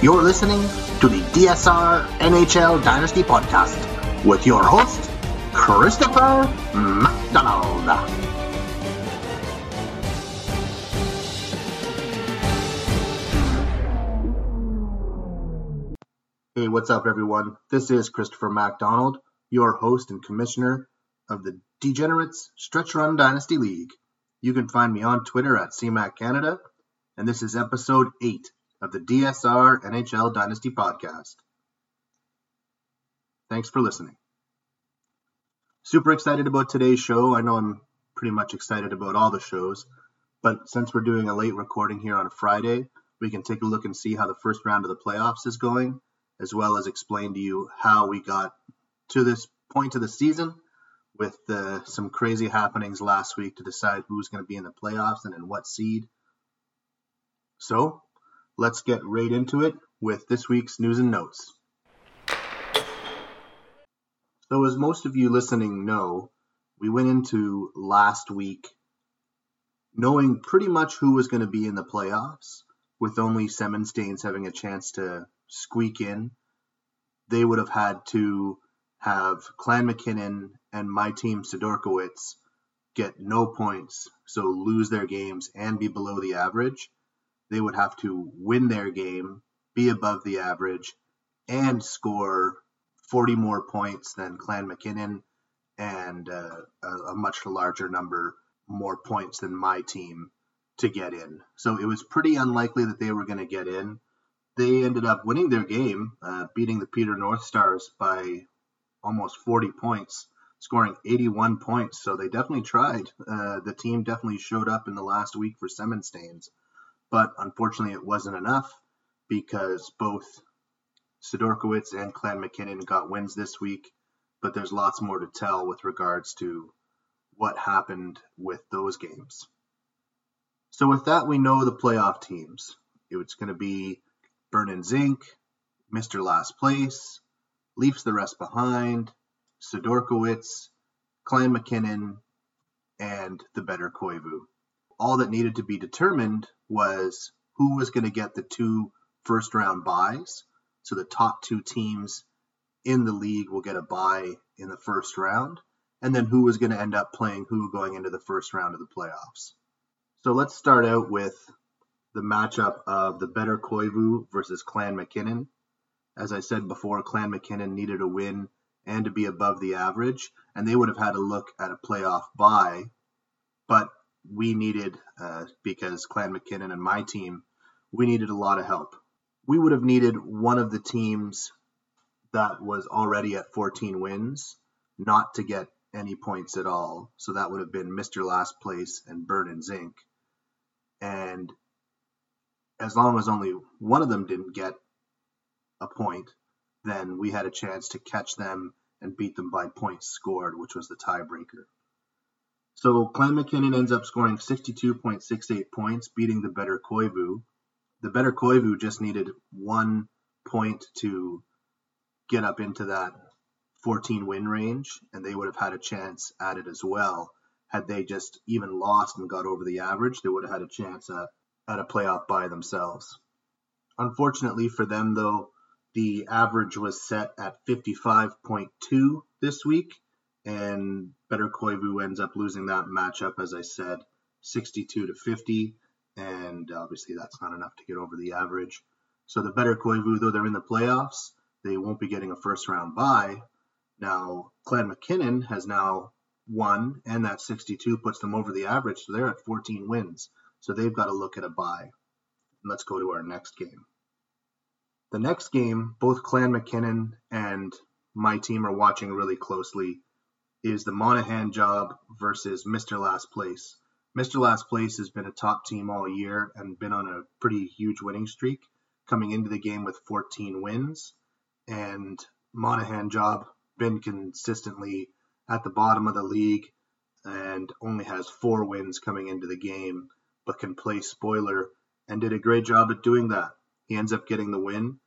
You're listening to the DSR NHL Dynasty Podcast with your host, Christopher McDonald. Hey, what's up, everyone? This is Christopher McDonald, your host and commissioner of the Degenerates Stretch Run Dynasty League. You can find me on Twitter at CMAC Canada, and this is episode 8 of the DSR NHL Dynasty Podcast. Thanks for listening. Super excited about today's show. I know I'm pretty much excited about all the shows, but since we're doing a late recording here on a Friday, we can take a look and see how the first round of the playoffs is going, as well as explain to you how we got to this point of the season with some crazy happenings last week to decide who's going to be in the playoffs and in what seed. So, let's get right into it with this week's news and notes. So as most of you listening know, we went into last week knowing pretty much who was going to be in the playoffs, with only Seven Stains having a chance to squeak in. They would have had to have Clan McKinnon and my team Sidorkowitz get no points, so lose their games and be below the average. They would have to win their game, be above the average, and score 40 more points than Clan McKinnon and a much larger number more points than my team to get in. So it was pretty unlikely that they were going to get in. They ended up winning their game, beating the Peter North Stars by almost 40 points, scoring 81 points. So they definitely tried. The team definitely showed up in the last week for Seven Stains. But unfortunately, it wasn't enough because both Sidorkowitz and Clan McKinnon got wins this week. But there's lots more to tell with regards to what happened with those games. So with that, we know the playoff teams. It's going to be Burnin' Zinc, Mr. Last Place, Leafs the Rest Behind, Sidorkowitz, Clan McKinnon, and the Better Koivu. All that needed to be determined was who was going to get the 2 first-round buys. So the top 2 teams in the league will get a bye in the first round, and then who was going to end up playing who going into the first round of the playoffs. So let's start out with the matchup of the Better Koivu versus Clan McKinnon. As I said before, Clan McKinnon needed a win and to be above the average, and they would have had to look at a playoff bye, but we needed, because Clan McKinnon and my team, we needed a lot of help. We would have needed one of the teams that was already at 14 wins not to get any points at all. So that would have been Mr. Last Place and Burnin' Zinc. And as long as only one of them didn't get a point, then we had a chance to catch them and beat them by points scored, which was the tiebreaker. So Clan McKinnon ends up scoring 62.68 points, beating the Better Koivu. The Better Koivu just needed 1 point to get up into that 14 win range, and they would have had a chance at it as well. Had they just even lost and got over the average, they would have had a chance at a playoff bye themselves. Unfortunately for them, though, the average was set at 55.2 this week, and Better Koivu ends up losing that matchup, as I said, 62-50, and obviously that's not enough to get over the average. So the Better Koivu, though they're in the playoffs, they won't be getting a first-round bye. Now, Clan McKinnon has now won, and that 62 puts them over the average, so they're at 14 wins. So they've got to look at a bye. Let's go to our next game. The next game, both Clan McKinnon and my team are watching really closely, is the Monahan Job versus Mr. Last Place. Mr. Last Place has been a top team all year and been on a pretty huge winning streak, coming into the game with 14 wins. And Monahan Job been consistently at the bottom of the league and only has 4 wins coming into the game, but can play spoiler and did a great job at doing that. He ends up getting the win,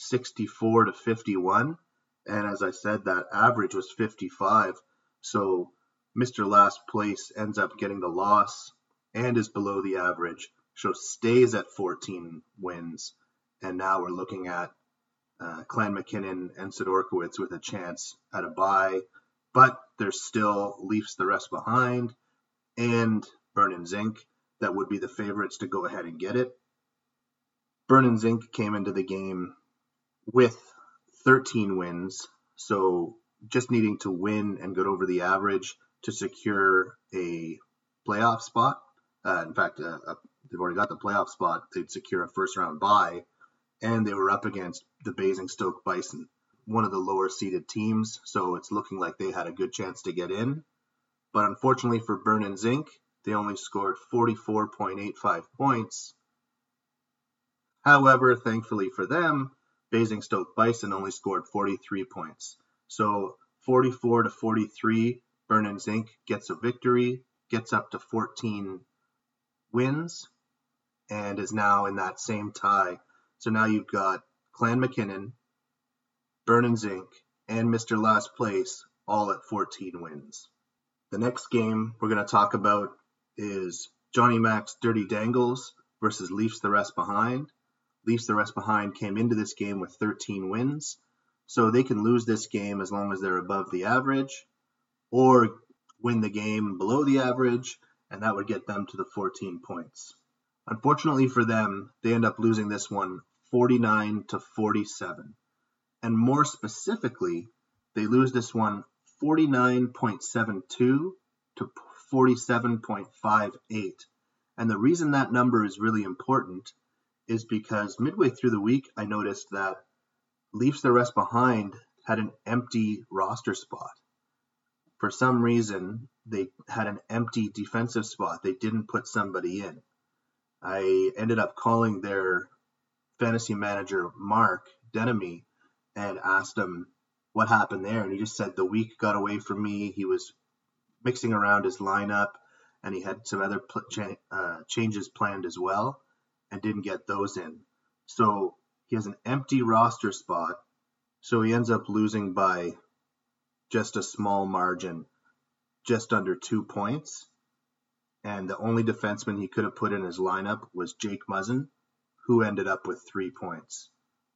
64-51. And as I said, that average was 55. So Mr. Last Place ends up getting the loss and is below the average. So stays at 14 wins and now we're looking at Clan McKinnon and Sidorkowitz with a chance at a bye, but there's still Leafs the rest behind and Burn and Zinc that would be the favorites to go ahead and get it. Burn and Zinc came into the game with 13 wins, so just needing to win and get over the average to secure a playoff spot. In fact, they've already got the playoff spot. They'd secure a first-round bye, and they were up against the Basingstoke Bison, one of the lower-seeded teams, so it's looking like they had a good chance to get in. But unfortunately for Burn and Zinc, they only scored 44.85 points. However, thankfully for them, Basingstoke Bison only scored 43 points. So 44-43, Burn and Zinc gets a victory, gets up to 14 wins, and is now in that same tie. So now you've got Clan McKinnon, Burn and Zinc, and Mr. Last Place all at 14 wins. The next game we're going to talk about is Johnny Mac's Dirty Dangles versus Leafs the Rest Behind. Leafs the Rest Behind came into this game with 13 wins, so they can lose this game as long as they're above the average, or win the game below the average, and that would get them to the 14 points. Unfortunately for them, they end up losing this one 49-47. And more specifically, they lose this one 49.72 to 47.58. And the reason that number is really important is because midway through the week, I noticed that Leafs the Rest Behind had an empty roster spot. For some reason, they had an empty defensive spot. They didn't put somebody in. I ended up calling their fantasy manager, Mark Denemy, and asked him what happened there. And he just said the week got away from me. He was mixing around his lineup, and he had some other changes planned as well, and didn't get those in. So he has an empty roster spot, so he ends up losing by just a small margin, just under 2 points. And the only defenseman he could have put in his lineup was Jake Muzzin, who ended up with 3 points.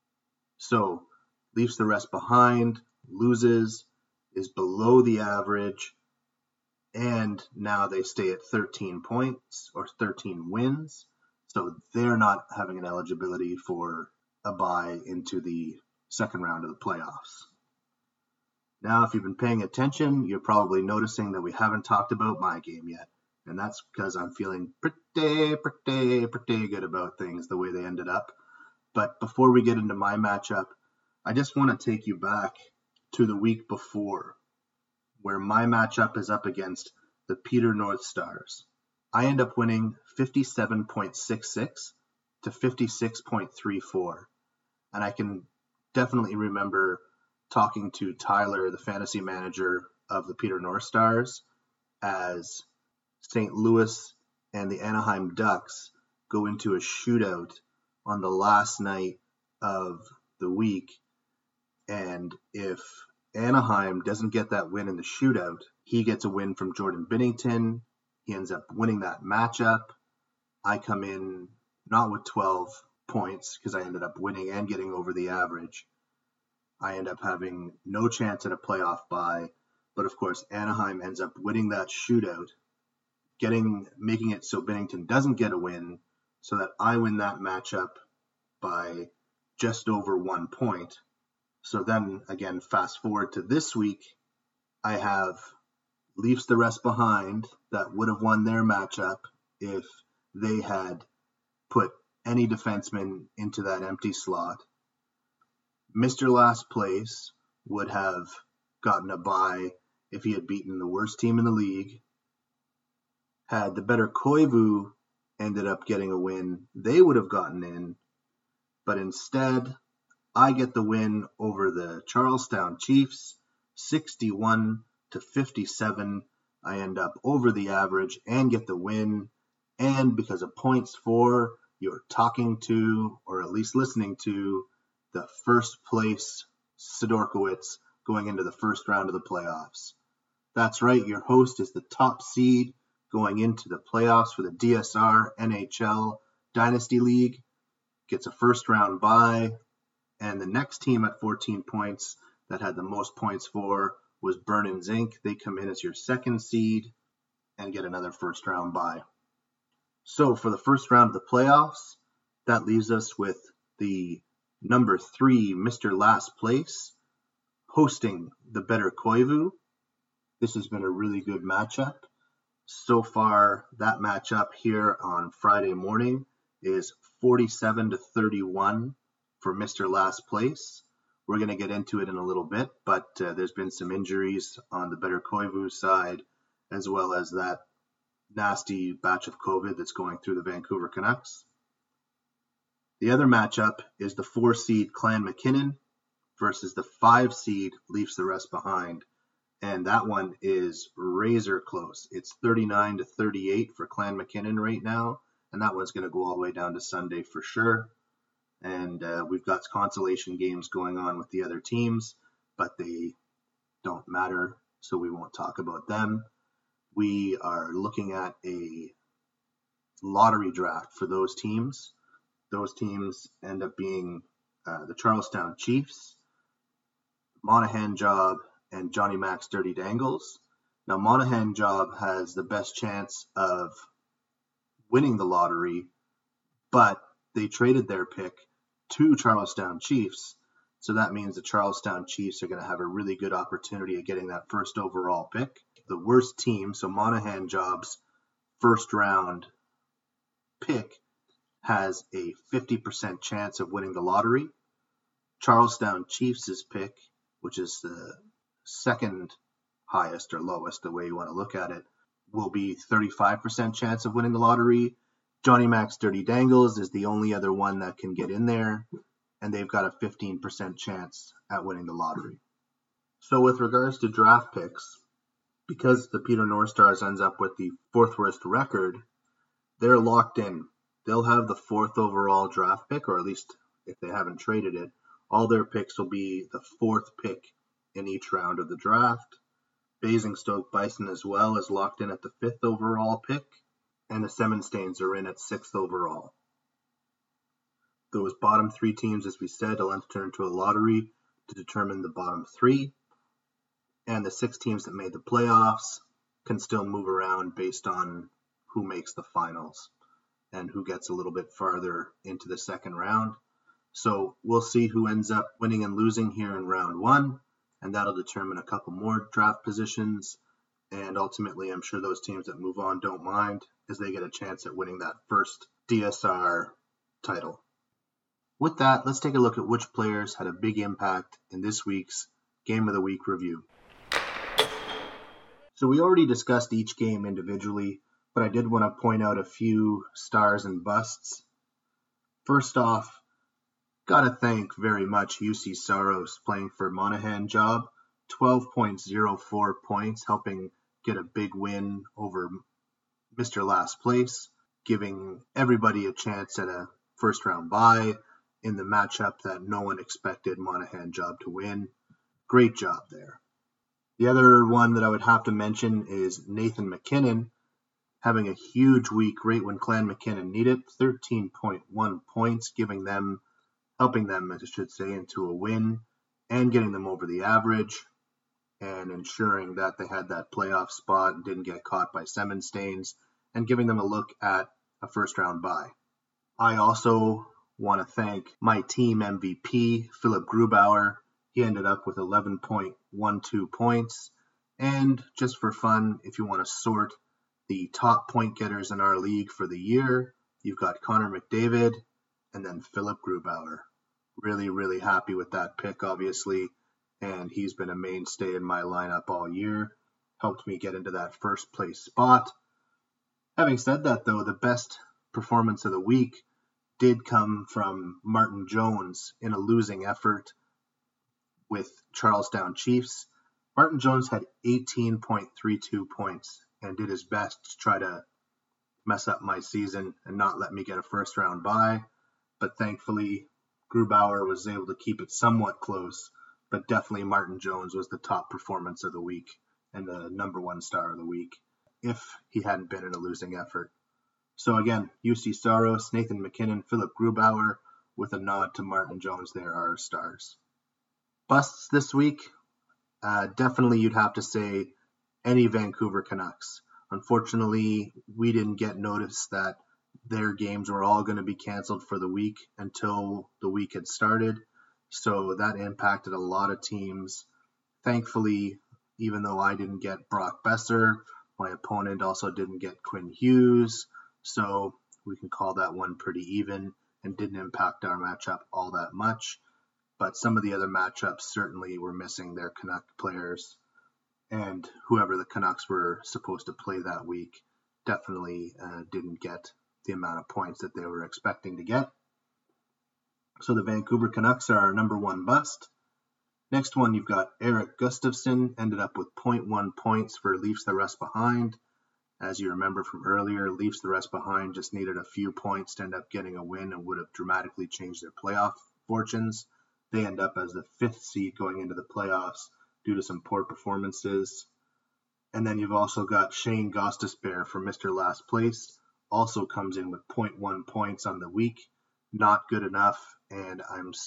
So Leafs the Rest Behind, loses, is below the average, and now they stay at 13 points or 13 wins. So they're not having an eligibility for a bye into the second round of the playoffs. Now, if you've been paying attention, you're probably noticing that we haven't talked about my game yet. And that's because I'm feeling pretty good about things, the way they ended up. But before we get into my matchup, I just want to take you back to the week before, where my matchup is up against the Peter North Stars. I end up winning 57.66 to 56.34. And I can definitely remember talking to Tyler, the fantasy manager of the Peter North Stars, as St. Louis and the Anaheim Ducks go into a shootout on the last night of the week. And if Anaheim doesn't get that win in the shootout, he gets a win from Jordan Binnington. He ends up winning that matchup. I come in not with 12 points because I ended up winning and getting over the average. I end up having no chance at a playoff bye. But of course, Anaheim ends up winning that shootout, making it so Binnington doesn't get a win, so that I win that matchup by just over 1 point. So then, again, fast forward to this week, I have Leafs the Rest Behind that would have won their matchup if they had put any defenseman into that empty slot. Mr. Last Place would have gotten a bye if he had beaten the worst team in the league. Had the better Koivu ended up getting a win, they would have gotten in. But instead, I get the win over the Charlestown Chiefs, 61-57. I end up over the average and get the win. And because of points for, you're talking to, or at least listening to, the first place Sidorkowitz going into the first round of the playoffs. That's right, your host is the top seed going into the playoffs for the DSR NHL Dynasty League. gets a first round bye, and the next team at 14 points that had the most points for was Burn Zinc. They come in as your second seed and get another first round bye. So for the first round of the playoffs, that leaves us with the number 3 Mr. Last Place hosting the Better Koivu. This has been a really good matchup. So far, that matchup here on Friday morning is 47-31 for Mr. Last Place. We're going to get into it in a little bit, but there's been some injuries on the Better Koivu side, as well as that nasty batch of COVID that's going through the Vancouver Canucks. The other matchup is the 4 seed Clan McKinnon versus the 5 seed Leafs the Rest Behind. And that one is razor close. It's 39-38 for Clan McKinnon right now. And that one's going to go all the way down to Sunday for sure. And we've got consolation games going on with the other teams, but they don't matter, so we won't talk about them. We are looking at a lottery draft for those teams. Those teams end up being the Charlestown Chiefs, Monahan Job, and Johnny Mac's Dirty Dangles. Now, Monahan Job has the best chance of winning the lottery, but they traded their pick to Charlestown Chiefs, so that means the Charlestown Chiefs are going to have a really good opportunity of getting that first overall pick. The worst team, so Monahan Job's first round pick, has a 50% chance of winning the lottery. Charlestown Chiefs' pick, which is the second highest or lowest, the way you want to look at it, will be 35% chance of winning the lottery. Johnny Mac's Dirty Dangles is the only other one that can get in there, and they've got a 15% chance at winning the lottery. So with regards to draft picks, because the Peter North Stars ends up with the 4th worst record, they're locked in. They'll have the 4th overall draft pick, or at least if they haven't traded it, all their picks will be the 4th pick in each round of the draft. Basingstoke Bison as well is locked in at the 5th overall pick, and the Seven Stains are in at 6th overall. Those bottom 3 teams, as we said, will enter into a lottery to determine the bottom 3, and the 6 teams that made the playoffs can still move around based on who makes the finals and who gets a little bit farther into the second round. So we'll see who ends up winning and losing here in round 1, and that'll determine a couple more draft positions. And ultimately, I'm sure those teams that move on don't mind, as they get a chance at winning that first DSR title. With that, let's take a look at which players had a big impact in this week's Game of the Week review. So we already discussed each game individually, but I did want to point out a few stars and busts. First off, gotta thank very much UC Saros playing for Monahan Job. 12.04 points, helping get a big win over Mr. Last Place, giving everybody a chance at a first round bye in the matchup that no one expected Monahan Job to win. Great job there. The other one that I would have to mention is Nathan McKinnon having a huge week right when Clan McKinnon needed 13.1 points, helping them, I should say, into a win and getting them over the average and ensuring that they had that playoff spot and didn't get caught by Seven Stains and giving them a look at a first round bye. I also want to thank my team MVP, Philip Grubauer. He ended up with 11.12 points. And just for fun, if you want to sort the top point getters in our league for the year, you've got Connor McDavid and then Philip Grubauer. Really, really happy with that pick, obviously. And he's been a mainstay in my lineup all year. Helped me get into that first place spot. Having said that, though, the best performance of the week did come from Martin Jones in a losing effort with Charlestown Chiefs. Martin Jones had 18.32 points and did his best to try to mess up my season and not let me get a first round bye. But thankfully, Grubauer was able to keep it somewhat close. But definitely Martin Jones was the top performance of the week and the number 1 star of the week if he hadn't been in a losing effort. So again, UC Saros, Nathan McKinnon, Philip Grubauer, with a nod to Martin Jones there, our stars. Busts this week, definitely you'd have to say any Vancouver Canucks. Unfortunately, we didn't get notice that their games were all going to be canceled for the week until the week had started. So that impacted a lot of teams. Thankfully, even though I didn't get Brock Besser, my opponent also didn't get Quinn Hughes. So we can call that one pretty even and didn't impact our matchup all that much. But some of the other matchups certainly were missing their Canuck players. And whoever the Canucks were supposed to play that week definitely didn't get the amount of points that they were expecting to get. So the Vancouver Canucks are our number one bust. Next one, you've got Erik Gustafsson, ended up with 0.1 points for Leafs the Rest Behind. As you remember from earlier, Leafs the Rest Behind just needed a few points to end up getting a win and would have dramatically changed their playoff fortunes. They end up as the 5th seed going into the playoffs due to some poor performances. And then you've also got Shane Gostisbehere from Mr. Last Place, also comes in with 0.1 points on the week. Not good enough, and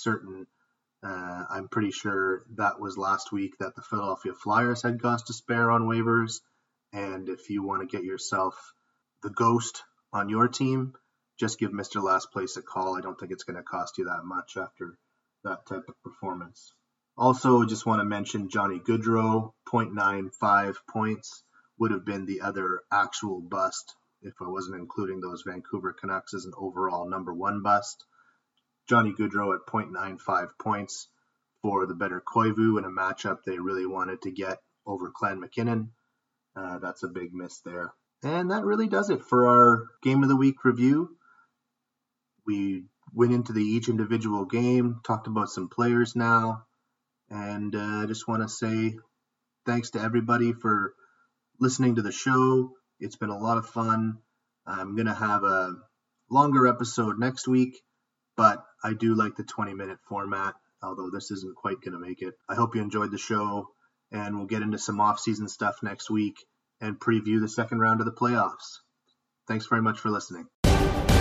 I'm pretty sure that was last week that the Philadelphia Flyers had Gostisbehere on waivers. And if you want to get yourself the ghost on your team, just give Mr. Last Place a call. I don't think it's going to cost you that much after that type of performance. Also, just want to mention Johnny Gaudreau, 0.95 points, would have been the other actual bust if I wasn't including those Vancouver Canucks as an overall number one bust. Johnny Gaudreau at 0.95 points for the better Koivu in a matchup they really wanted to get over Clan McKinnon. That's a big miss there. And that really does it for our Game of the Week review. We went into each individual game, talked about some players now, and I just want to say thanks to everybody for listening to the show. It's been a lot of fun. I'm going to have a longer episode next week, but I do like the 20-minute format, although this isn't quite going to make it. I hope you enjoyed the show, and we'll get into some off-season stuff next week and preview the second round of the playoffs. Thanks very much for listening.